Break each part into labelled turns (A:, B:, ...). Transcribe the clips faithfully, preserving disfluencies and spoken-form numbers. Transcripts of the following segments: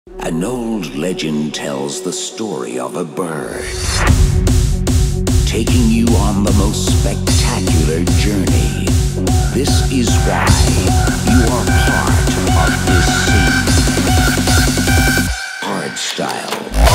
A: An old legend tells the story of a bird taking you on the most spectacular journey. This is why you are part of this scene. Hardstyle.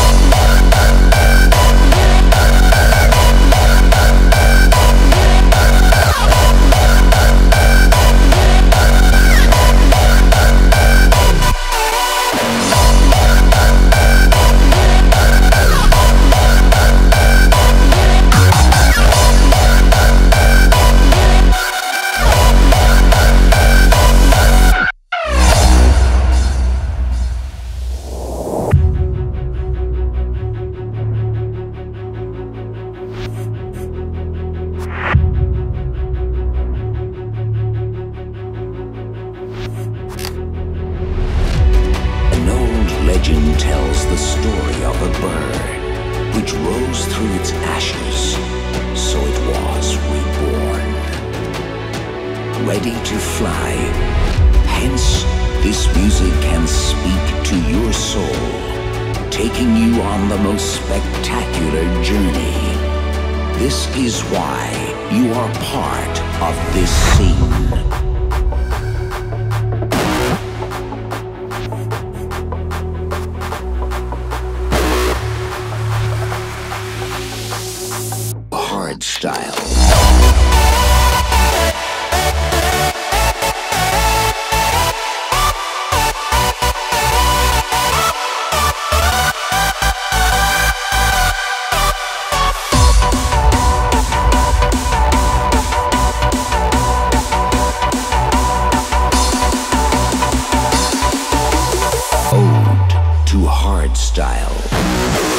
A: Legend tells the story of a bird which rose through its ashes, so it was reborn, ready to fly. Hence, this music can speak to your soul, taking you on the most spectacular journey. This is why you are part of this scene. Hardstyle. Ode to Hardstyle.